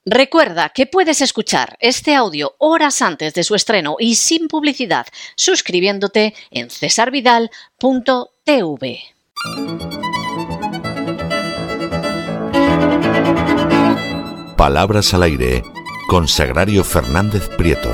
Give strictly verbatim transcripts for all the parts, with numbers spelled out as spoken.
Recuerda que puedes escuchar este audio horas antes de su estreno y sin publicidad suscribiéndote en cesar vidal punto t v. Palabras al aire con Sagrario Fernández Prieto.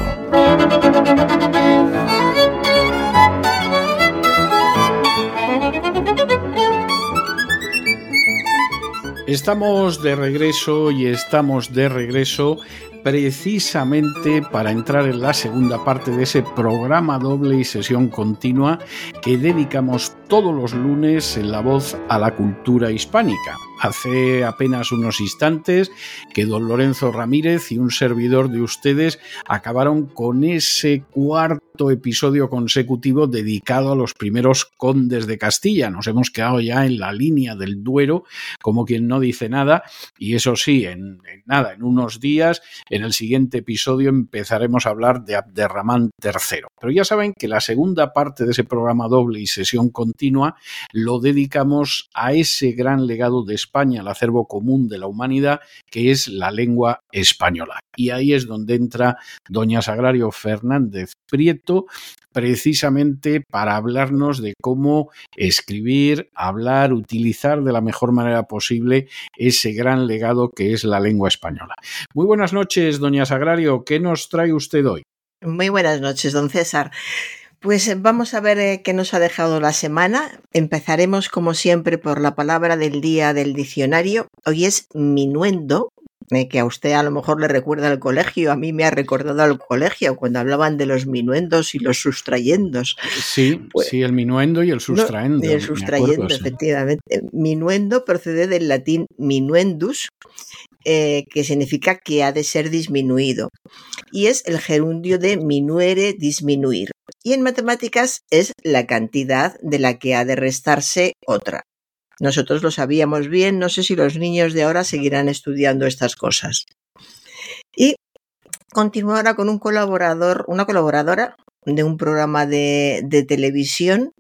Estamos de regreso y estamos de regreso precisamente para entrar en la segunda parte de ese programa doble y sesión continua que dedicamos todos los lunes en La Voz a la cultura hispánica. Hace apenas unos instantes que don Lorenzo Ramírez y un servidor de ustedes acabaron con ese cuarto episodio consecutivo dedicado a los primeros condes de Castilla. Nos hemos quedado ya en la línea del Duero, como quien no dice nada, y eso sí, en, en nada, en unos días, en el siguiente episodio empezaremos a hablar de Abderramán tercero. Pero ya saben que la segunda parte de ese programa doble y sesión continua lo dedicamos a ese gran legado de España, el acervo común de la humanidad, que es la lengua española. Y ahí es donde entra doña Sagrario Fernández Prieto, precisamente para hablarnos de cómo escribir, hablar, utilizar de la mejor manera posible ese gran legado que es la lengua española. Muy buenas noches, doña Sagrario. ¿Qué nos trae usted hoy? Muy buenas noches, don César. Pues vamos a ver eh, qué nos ha dejado la semana. Empezaremos, como siempre, por la palabra del día del diccionario. Hoy es minuendo, eh, que a usted a lo mejor le recuerda al colegio. A mí me ha recordado al colegio cuando hablaban de los minuendos y los sustrayendos. Sí, pues, sí, el minuendo y el sustraendo. No, y el sustrayendo, acuerdo, efectivamente. Sí. Minuendo procede del latín minuendus, Eh, que significa que ha de ser disminuido, y es el gerundio de minuere, disminuir, y en matemáticas es la cantidad de la que ha de restarse otra. Nosotros lo sabíamos bien, no sé si los niños de ahora seguirán estudiando estas cosas. Y continúo ahora con un colaborador, una colaboradora de un programa de, de televisión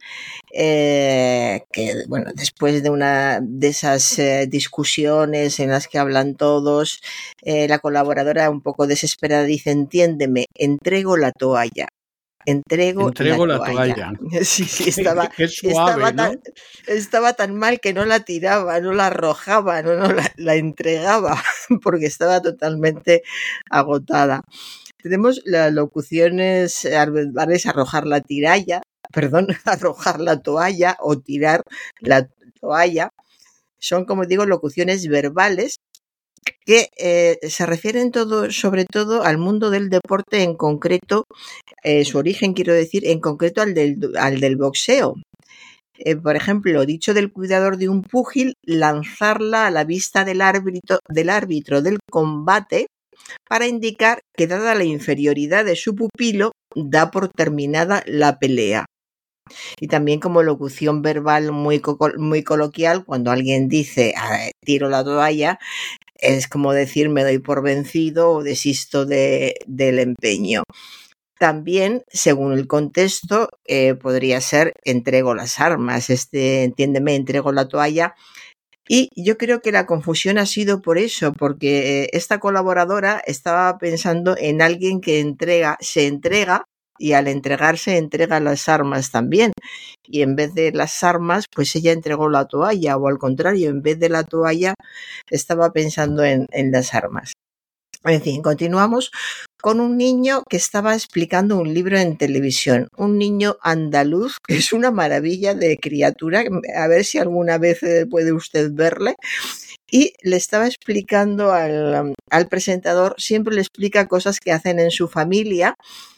eh, que, bueno, después de una de esas eh, discusiones en las que hablan todos, eh, la colaboradora un poco desesperada dice: entiéndeme, entrego la toalla. Entrego, Entrego la, la toalla. toalla. Sí, sí, estaba, Qué suave, estaba, ¿no? tan, estaba tan mal que no la tiraba, no la arrojaba, no, no la, la entregaba, porque estaba totalmente agotada. Tenemos las locuciones verbales: arrojar la tiralla, perdón, arrojar la toalla o tirar la toalla. Son, como digo, locuciones verbales que eh, se refieren todo, sobre todo al mundo del deporte en concreto, eh, su origen, quiero decir, en concreto al del, al del boxeo. Eh, por ejemplo, dicho del cuidador de un púgil, lanzarla a la vista del árbitro, del árbitro del combate, para indicar que, dada la inferioridad de su pupilo, da por terminada la pelea. Y también como locución verbal muy, co- muy coloquial, cuando alguien dice tiro la toalla, es como decir me doy por vencido o desisto de, del empeño. También, según el contexto, eh, podría ser entrego las armas, este, entiéndeme, entrego la toalla. Y yo creo que la confusión ha sido por eso, porque esta colaboradora estaba pensando en alguien que entrega, se entrega, y al entregarse entrega las armas también. Y en vez de las armas, pues ella entregó la toalla, o al contrario, en vez de la toalla estaba pensando en, en las armas. En fin, continuamos con un niño que estaba explicando un libro en televisión, un niño andaluz, que es una maravilla de criatura, a ver si alguna vez puede usted verle, y le estaba explicando al, al presentador, siempre le explica cosas que hacen en su familia,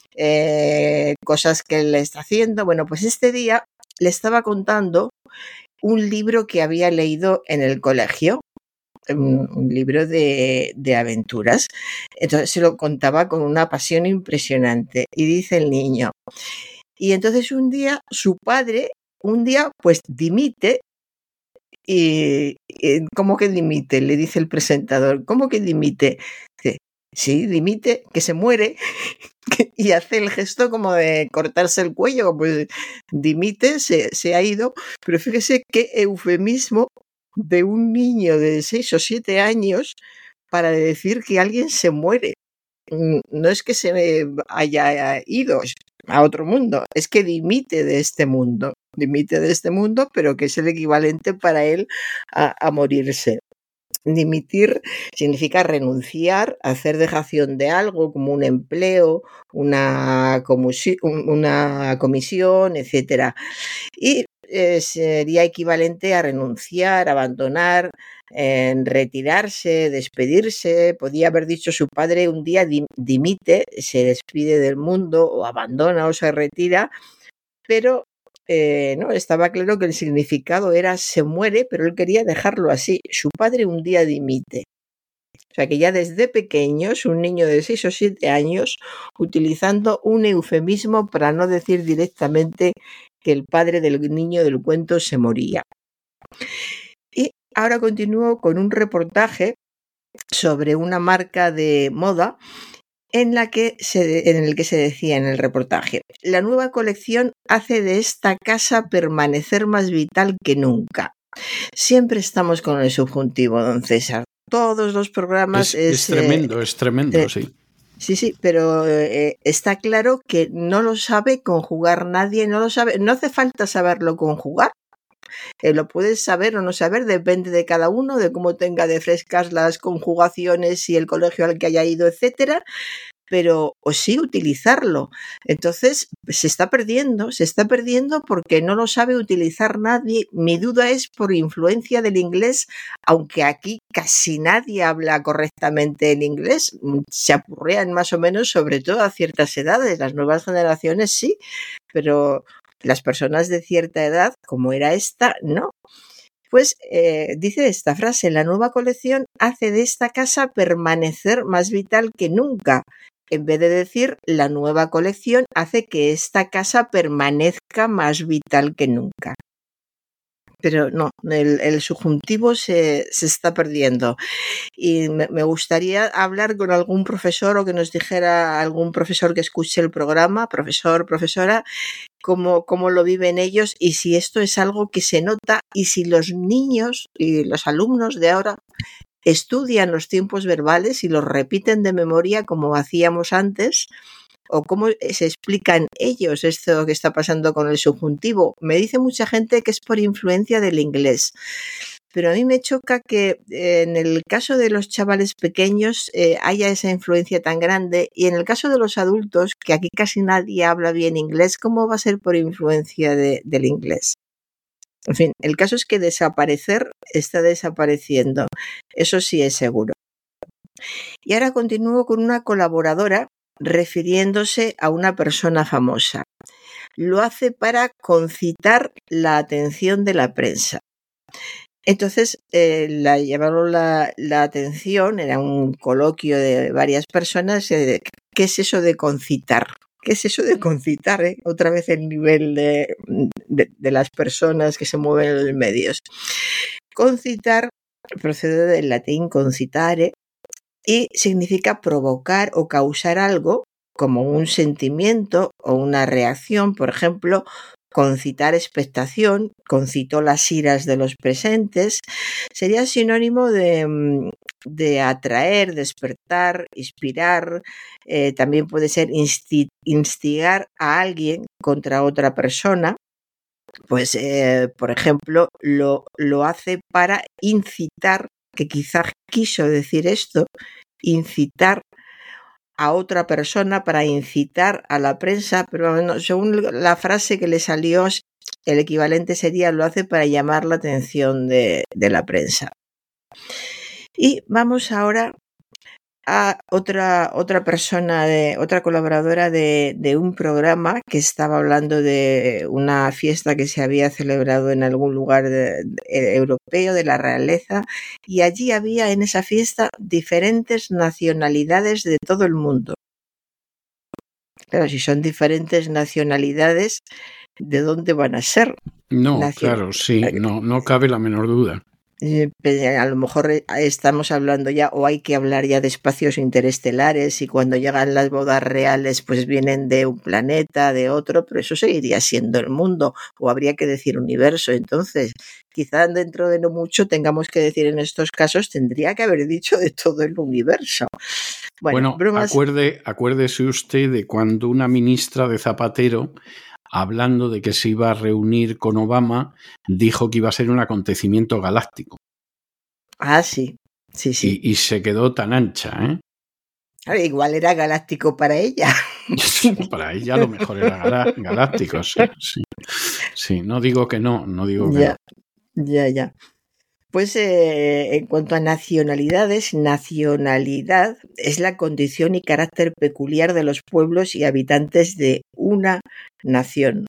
eh, cosas que él le está haciendo. Bueno, pues este día le estaba contando un libro que había leído en el colegio, un, un libro de, de aventuras. Entonces se lo contaba con una pasión impresionante. Y dice el niño, y entonces un día su padre, un día pues dimite. Y, y ¿cómo que dimite? Le dice el presentador. ¿Cómo que dimite? Dice, sí, dimite, que se muere. Y hace el gesto como de cortarse el cuello, pues dimite, se, se ha ido. Pero fíjese qué eufemismo de un niño de seis o siete años para decir que alguien se muere. No es que se haya ido a otro mundo, es que dimite de este mundo, dimite de este mundo, pero que es el equivalente para él a, a morirse. Dimitir significa renunciar, hacer dejación de algo como un empleo, una, comusi- una comisión, etcétera. Y eh, sería equivalente a renunciar, abandonar, eh, retirarse, despedirse. Podía haber dicho su padre un día dim- dimite, se despide del mundo o abandona o se retira, pero eh, no, estaba claro que el significado era se muere, pero él quería dejarlo así. Su padre un día dimite. O sea que ya desde pequeños, un niño de seis o siete años, utilizando un eufemismo para no decir directamente que el padre del niño del cuento se moría. Y ahora continúo con un reportaje sobre una marca de moda en la que se, en el que se decía en el reportaje: la nueva colección hace de esta casa permanecer más vital que nunca. Siempre estamos con el subjuntivo, don César. Todos los programas es, es, es tremendo, eh, es tremendo, eh, sí. Sí, sí, pero eh, está claro que no lo sabe conjugar nadie, no lo sabe, no hace falta saberlo conjugar. Eh, lo puedes saber o no saber, depende de cada uno, de cómo tenga de frescas las conjugaciones y el colegio al que haya ido, etcétera. Pero o sí utilizarlo. Entonces se está perdiendo, se está perdiendo porque no lo sabe utilizar nadie. Mi duda es por influencia del inglés, aunque aquí casi nadie habla correctamente el inglés, se apurrean más o menos, sobre todo a ciertas edades. Las nuevas generaciones sí, pero las personas de cierta edad, como era esta, no. Pues eh, dice esta frase: la nueva colección hace de esta casa permanecer más vital que nunca. En vez de decir la nueva colección hace que esta casa permanezca más vital que nunca. Pero no, el, el subjuntivo se, se está perdiendo. Y me, me gustaría hablar con algún profesor o que nos dijera algún profesor que escuche el programa, profesor, profesora, cómo, cómo lo viven ellos y si esto es algo que se nota y si los niños y los alumnos de ahora estudian los tiempos verbales y los repiten de memoria como hacíamos antes, o cómo se explican ellos esto que está pasando con el subjuntivo. Me dice mucha gente que es por influencia del inglés, pero a mí me choca que eh, en el caso de los chavales pequeños eh, haya esa influencia tan grande, y en el caso de los adultos, que aquí casi nadie habla bien inglés, ¿cómo va a ser por influencia de, del inglés? En fin, el caso es que desaparecer está desapareciendo, eso sí es seguro. Y ahora continúo con una colaboradora refiriéndose a una persona famosa. Lo hace para concitar la atención de la prensa. Entonces eh, la llamaron la, la atención, era un coloquio de varias personas. Eh, ¿Qué es eso de concitar? ¿Qué es eso de concitar? Eh? Otra vez el nivel de, de, de las personas que se mueven en los medios. Concitar procede del latín concitare y significa provocar o causar algo, como un sentimiento o una reacción. Por ejemplo, concitar expectación, concitó las iras de los presentes, sería sinónimo de, de atraer, despertar, inspirar. Eh, también puede ser insti- instigar a alguien contra otra persona. Pues, eh, por ejemplo, lo, lo hace para incitar, que quizás quiso decir esto, incitar a otra persona, para incitar a la prensa, pero bueno, según la frase que le salió, el equivalente sería lo hace para llamar la atención de, de la prensa. Y vamos ahora a otra, otra persona, de, otra colaboradora de, de un programa que estaba hablando de una fiesta que se había celebrado en algún lugar de, de, europeo, de la realeza, y allí había en esa fiesta diferentes nacionalidades de todo el mundo. Claro, si son diferentes nacionalidades, ¿de dónde van a ser? No, Nacion- claro, sí, no, no cabe la menor duda. A lo mejor estamos hablando ya, o hay que hablar ya de espacios interestelares, y cuando llegan las bodas reales pues vienen de un planeta, de otro, pero eso seguiría siendo el mundo, o habría que decir universo. Entonces quizá dentro de no mucho tengamos que decir, en estos casos tendría que haber dicho de todo el universo. Bueno, bueno bromas... acuerde, acuérdese usted de cuando una ministra de Zapatero, hablando de que se iba a reunir con Obama, dijo que iba a ser un acontecimiento galáctico. Ah, sí, sí, sí. Y, y se quedó tan ancha, ¿eh? Claro, igual era galáctico para ella. Para ella lo mejor era galáctico, sí, sí. Sí, no digo que no, no digo que ya, no. Ya, ya. Pues eh, en cuanto a nacionalidades, nacionalidad es la condición y carácter peculiar de los pueblos y habitantes de una nación.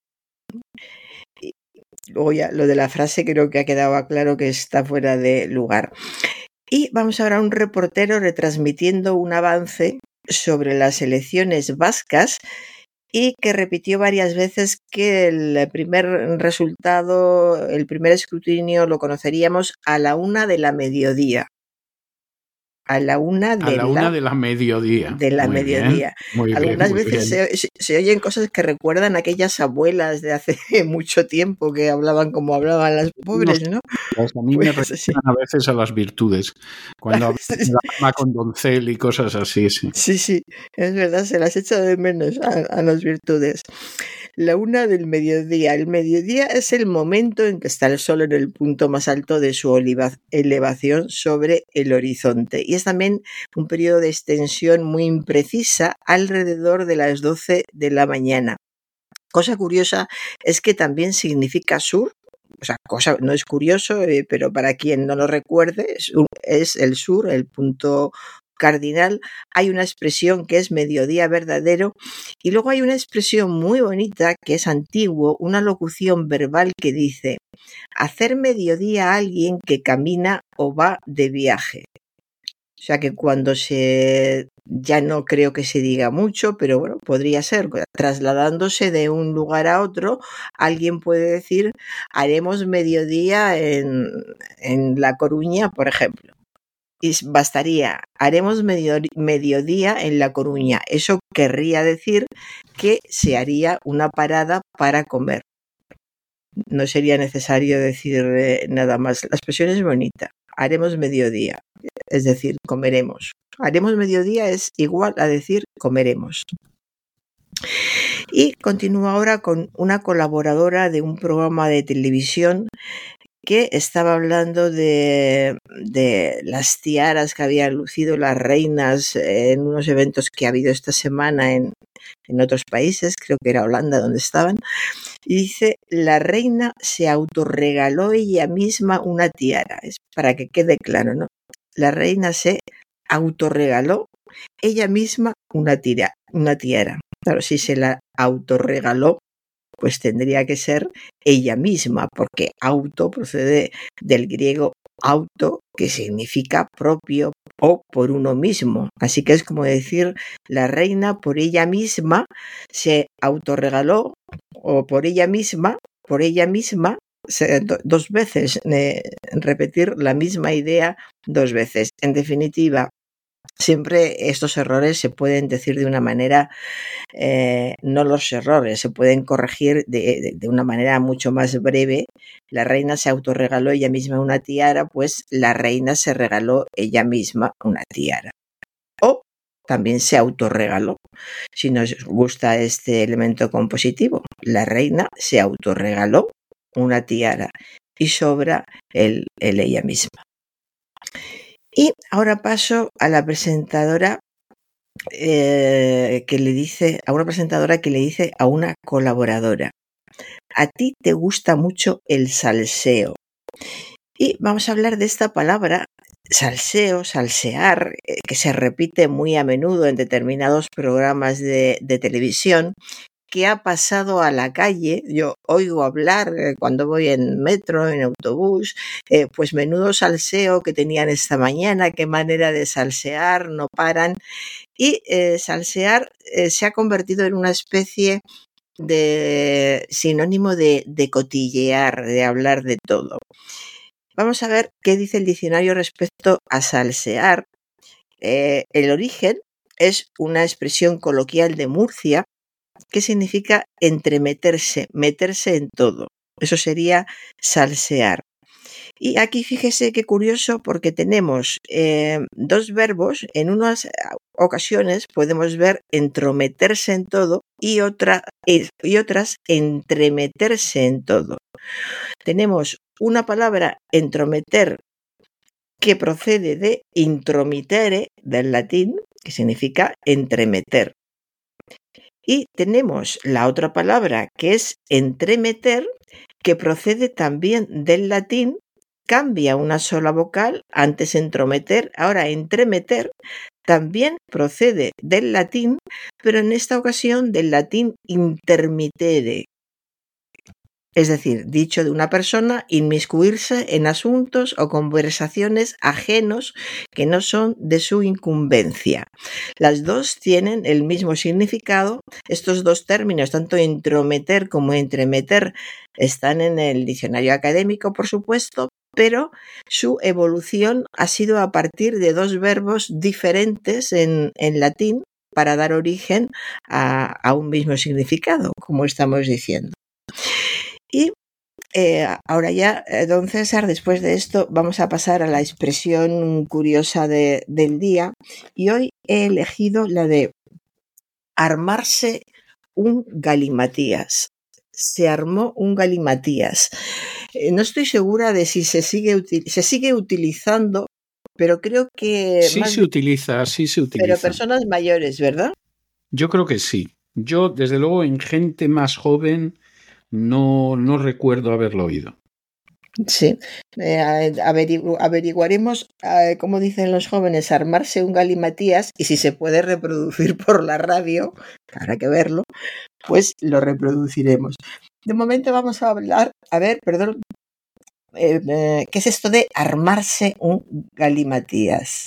Y luego ya lo de la frase creo que ha quedado claro que está fuera de lugar. Y vamos ahora a un reportero retransmitiendo un avance sobre las elecciones vascas, y que repitió varias veces que el primer resultado, el primer escrutinio lo conoceríamos a la una de la mediodía. A la una de, a la, la, una de la mediodía. De la muy mediodía. Bien, muy Algunas bien, muy veces bien. se, se, se oyen cosas que recuerdan a aquellas abuelas de hace mucho tiempo que hablaban como hablaban las pobres, ¿no? A mí pues, me recuerdan sí. a veces a las virtudes, cuando hablan de la cama con doncel y cosas así, sí. Sí, sí, es verdad, se las echa de menos a, a las virtudes. La una del mediodía. El mediodía es el momento en que está el sol en el punto más alto de su elevación sobre el horizonte, y es también un periodo de extensión muy imprecisa, alrededor de las doce de la mañana. Cosa curiosa es que también significa sur. O sea, cosa, no es curioso, eh, pero para quien no lo recuerde, es, es el sur, el punto cardinal. Hay una expresión que es mediodía verdadero, y luego hay una expresión muy bonita que es antiguo, una locución verbal que dice: hacer mediodía a alguien que camina o va de viaje. O sea que cuando se, ya no creo que se diga mucho, pero bueno, podría ser, trasladándose de un lugar a otro, alguien puede decir: haremos mediodía en, en La Coruña, por ejemplo. Y bastaría, haremos medio, mediodía en La Coruña. Eso querría decir que se haría una parada para comer. No sería necesario decir eh, nada más. La expresión es bonita. Haremos mediodía, es decir, comeremos. Haremos mediodía es igual a decir comeremos. Y continúo ahora con una colaboradora de un programa de televisión que estaba hablando de, de las tiaras que habían lucido las reinas en unos eventos que ha habido esta semana en, en otros países, creo que era Holanda donde estaban, y dice: la reina se autorregaló ella misma una tiara. Es para que quede claro, ¿no? La reina se autorregaló ella misma una, tira, una tiara. Claro, si se la autorregaló, pues tendría que ser ella misma, porque auto procede del griego auto, que significa propio o por uno mismo. Así que es como decir: la reina por ella misma se autorregaló, o por ella misma, por ella misma, dos veces, eh, repetir la misma idea dos veces. En definitiva, siempre estos errores se pueden decir de una manera, eh, no los errores, se pueden corregir de, de, de una manera mucho más breve. La reina se autorregaló ella misma una tiara, pues la reina se regaló ella misma una tiara. O también se autorregaló, si nos gusta este elemento compositivo. La reina se autorregaló una tiara, y sobra el, el ella misma. Y ahora paso a la presentadora eh, que le dice, a una presentadora que le dice a una colaboradora: a ti te gusta mucho el salseo. Y vamos a hablar de esta palabra, salseo, salsear, eh, que se repite muy a menudo en determinados programas de, de televisión, que ha pasado a la calle. Yo oigo hablar eh, cuando voy en metro, en autobús, eh, pues menudo salseo que tenían esta mañana, qué manera de salsear, no paran. Y eh, salsear eh, se ha convertido en una especie de sinónimo de, de cotillear, de hablar de todo. vamos a ver qué dice el diccionario respecto a salsear. Eh, el origen es una expresión coloquial de Murcia que significa entremeterse, meterse en todo. Eso sería salsear. Y aquí fíjese qué curioso, porque tenemos eh, dos verbos. En unas ocasiones podemos ver entrometerse en todo y, otra, y otras entremeterse en todo. Tenemos una palabra entrometer que procede de intromitere, del latín, que significa entremeter. Y tenemos la otra palabra que es entremeter, que procede también del latín, cambia una sola vocal, antes entrometer, ahora entremeter, también procede del latín, pero en esta ocasión del latín intermitere. Es decir, dicho de una persona, inmiscuirse en asuntos o conversaciones ajenos que no son de su incumbencia. Las dos tienen el mismo significado. Estos dos términos, tanto intrometer como entremeter, están en el diccionario académico, por supuesto, pero su evolución ha sido a partir de dos verbos diferentes en, en latín para dar origen a, a un mismo significado, como estamos diciendo. Y eh, ahora ya, don César, después de esto vamos a pasar a la expresión curiosa de, del día, y hoy he elegido la de armarse un galimatías. Se armó un galimatías. Eh, no estoy segura de si se sigue, se sigue utilizando, pero creo que... Sí más se utiliza, sí se utiliza. Pero personas mayores, ¿verdad? Yo creo que sí. Yo, desde luego, en gente más joven... No, no recuerdo haberlo oído. Sí, eh, averigu averiguaremos, eh, como dicen los jóvenes, armarse un galimatías, y si se puede reproducir por la radio, habrá que verlo, pues lo reproduciremos. De momento vamos a hablar, a ver, perdón, eh, eh, ¿qué es esto de armarse un galimatías?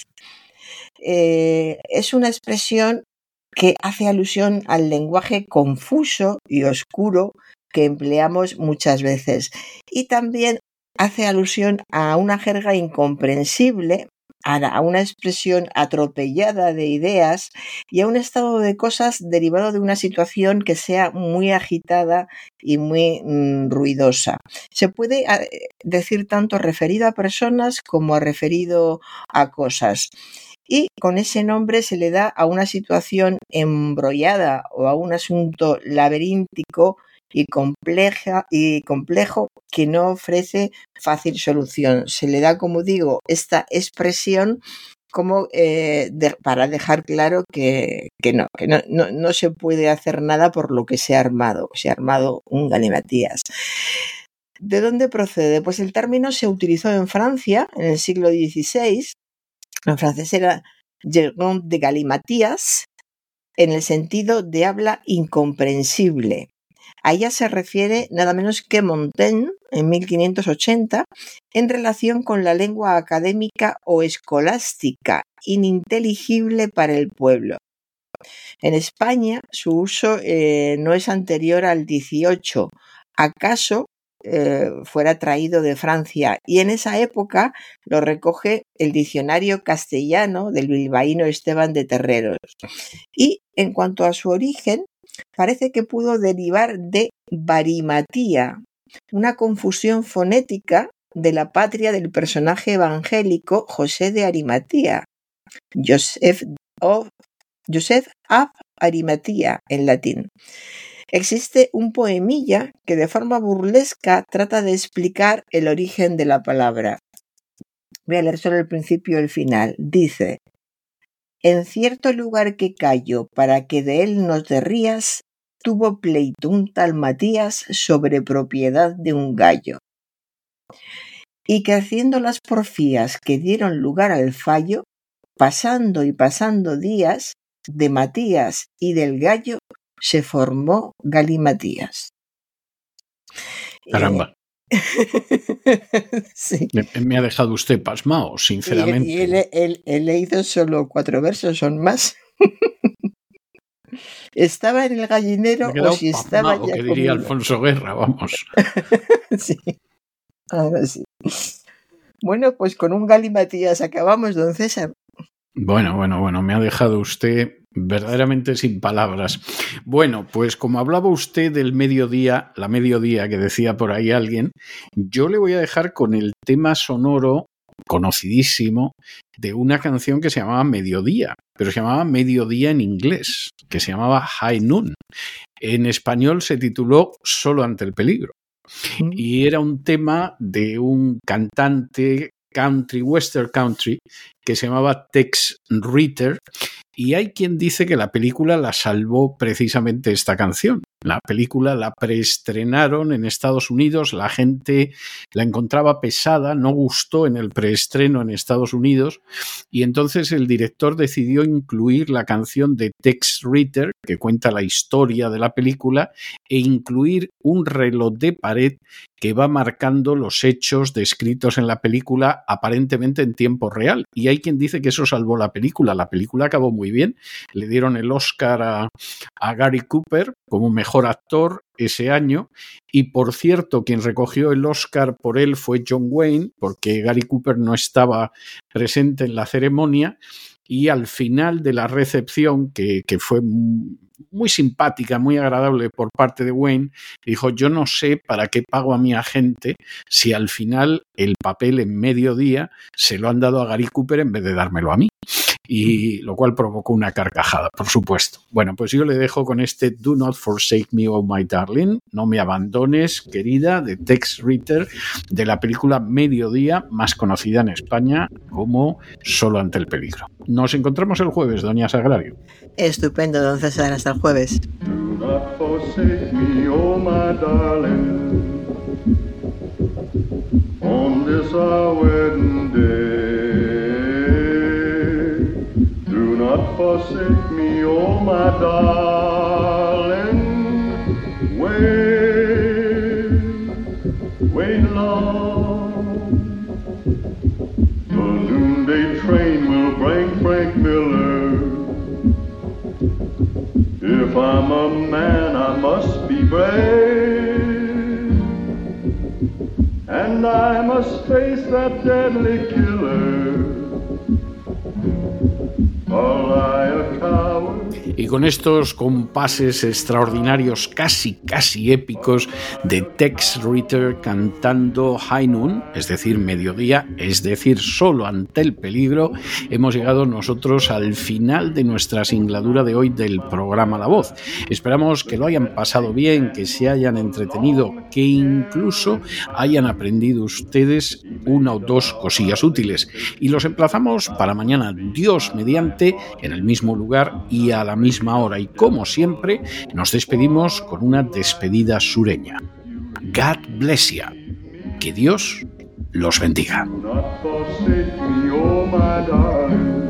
Eh, es una expresión que hace alusión al lenguaje confuso y oscuro que empleamos muchas veces, y también hace alusión a una jerga incomprensible, a una expresión atropellada de ideas y a un estado de cosas derivado de una situación que sea muy agitada y muy mm, ruidosa. Se puede decir tanto referido a personas como referido a cosas. Y con ese nombre se le da a una situación embrollada o a un asunto laberíntico y compleja y complejo que no ofrece fácil solución. Se le da, como digo, esta expresión como eh, de, para dejar claro que, que, no, que no, no, no se puede hacer nada por lo que se ha armado. Se ha armado un galimatías. ¿De dónde procede? Pues el término se utilizó en Francia en el siglo dieciséis. En francés era jargon de galimatías, en el sentido de habla incomprensible. A ella se refiere nada menos que Montaigne en mil quinientos ochenta en relación con la lengua académica o escolástica, ininteligible para el pueblo. En España su uso eh, no es anterior al dieciocho, acaso eh, fuera traído de Francia, y en esa época lo recoge el diccionario castellano del bilbaíno Esteban de Terreros. Y en cuanto a su origen, parece que pudo derivar de barimatía, una confusión fonética de la patria del personaje evangélico José de Arimatea, Joseph of, Joseph ab Arimatea en latín. Existe un poemilla que de forma burlesca trata de explicar el origen de la palabra. Voy a leer solo el principio y el final. Dice: en cierto lugar que callo para que de él no te rías, tuvo pleito un tal Matías sobre propiedad de un gallo. Y que haciendo las porfías que dieron lugar al fallo, pasando y pasando días, de Matías y del gallo se formó Galimatías. Caramba. Sí. Me, me ha dejado usted pasmado, sinceramente. Y, y he, he, he leído solo cuatro versos, son más. ¿Estaba en el gallinero o si estaba pasmado, ya que diría comido? Alfonso Guerra, vamos. Sí, ahora sí. Bueno, pues con un galimatías acabamos, don César. Bueno, bueno, bueno, me ha dejado usted verdaderamente sin palabras. Bueno, pues como hablaba usted del mediodía, la mediodía que decía por ahí alguien, yo le voy a dejar con el tema sonoro conocidísimo de una canción que se llamaba Mediodía, pero se llamaba Mediodía en inglés, que se llamaba High Noon. En español se tituló Solo ante el peligro. Y era un tema de un cantante country, western country, que se llamaba Tex Ritter, y hay quien dice que la película la salvó precisamente esta canción. La película la preestrenaron en Estados Unidos, la gente la encontraba pesada, no gustó en el preestreno en Estados Unidos, y entonces el director decidió incluir la canción de Tex Ritter, que cuenta la historia de la película, e incluir un reloj de pared que va marcando los hechos descritos en la película aparentemente en tiempo real. Y hay quien dice que eso salvó la película. La película acabó muy bien. Le dieron el Oscar a, a Gary Cooper como mejor actor ese año. Y por cierto, quien recogió el Oscar por él fue John Wayne, porque Gary Cooper no estaba presente en la ceremonia. Y al final de la recepción, que, que fue muy simpática, muy agradable por parte de Wayne, dijo: yo no sé para qué pago a mi agente si al final el papel en Mediodía se lo han dado a Gary Cooper en vez de dármelo a mí. Y lo cual provocó una carcajada, por supuesto. Bueno, pues yo le dejo con este Do Not Forsake Me, Oh My Darling, No Me Abandones, Querida, de Tex Ritter, de la película Mediodía, más conocida en España como Solo ante el peligro. Nos encontramos el jueves, doña Sagrario. Estupendo, don César, hasta el jueves. Do not forsake me, oh my darling, on this our wedding day. Do not forsake me, oh my darling. Wait, wait long. The noonday train will bring Frank Miller. If I'm a man, I must be brave, and I must face that deadly killer. Y con estos compases extraordinarios, casi, casi épicos, de Tex Ritter cantando High Noon, es decir, mediodía, es decir, solo ante el peligro, hemos llegado nosotros al final de nuestra singladura de hoy del programa La Voz. Esperamos que lo hayan pasado bien, que se hayan entretenido, que incluso hayan aprendido ustedes una o dos cosillas útiles. Y los emplazamos para mañana, Dios mediante, en el mismo lugar y a la misma hora. Y como siempre, nos despedimos con una despedida sureña. God bless you. Que Dios los bendiga. Do not forsake me, oh my darling.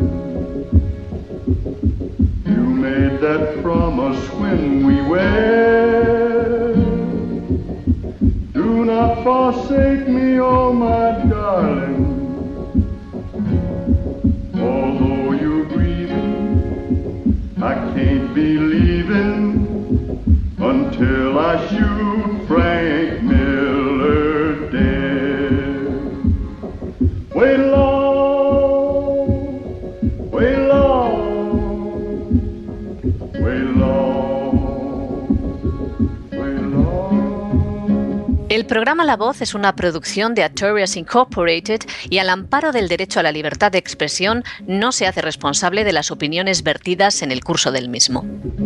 You made that promise when we wed. Do not forsake me, oh my darling. Although you're grieving, I can't be leaving until I shoot Frank Miller dead. Wait long, wait long, wait long, wait long. El programa La Voz es una producción de Artorias Incorporated y al amparo del derecho a la libertad de expresión no se hace responsable de las opiniones vertidas en el curso del mismo.